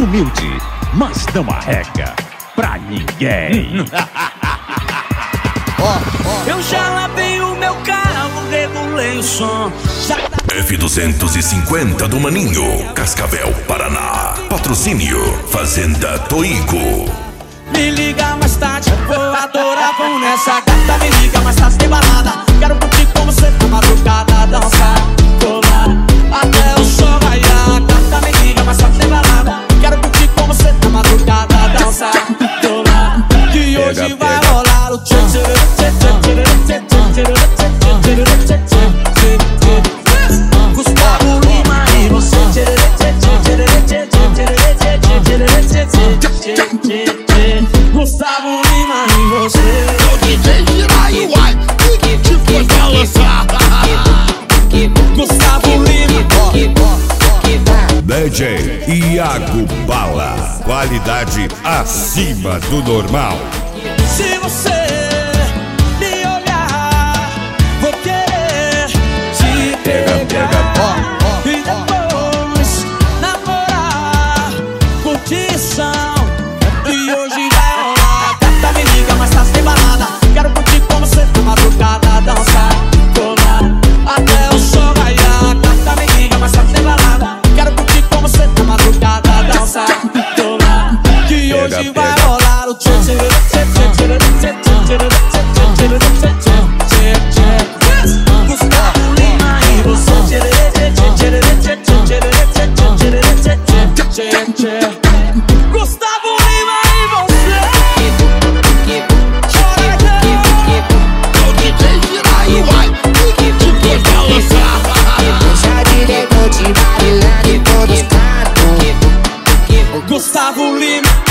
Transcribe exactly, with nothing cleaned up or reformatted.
humilde, mas não arrega pra ninguém. Eu já lavei o meu carro, regulei o som. F duzentos e cinquenta do Maninho, Cascavel, Paraná. Patrocínio Fazenda Toigo. Me liga mais tarde, vou adorar com nessa gata. Me liga mais tarde, tem balada. Quero curtir com você na madrugada, dançar, colar até o sol raiar. Gata, me liga mais tarde, tem balada. Quero curtir com você na madrugada, dançar, colar. Que hoje vai rolar o tchê tchê tchê tchê tchê tchê tchê tchê tchê. Gustavo Lima e você tchê tchê tchê tchê tchê tchê tchê tchê. Gustavo Lima e você. O D J gira aí, uai, que que foi balançar. Gustavo Lima. D J Iago Bala, qualidade acima do normal. Se você me olhar, vou querer te pegar e depois namorar, curtição. E hoje vai rolar. Gata, me liga, mas tá sem balada. Quero curtir com você na madrugada, dançar, colar até o sol raiar. Gata, me liga, mas tá sem balada. Quero curtir com você na madrugada, dançar, colar. Que hoje vai rolar o tchê tchê tchê tchê tchê tchê tchê tchê. Gustavo Lima e você tchê tchê tchê tchê tchê tchê tchê. Gustavo Lima e você. O D J gira aí, uai, que que foi balançar. Deixa direito de bailar em todos os cantos. Gustavo Lima.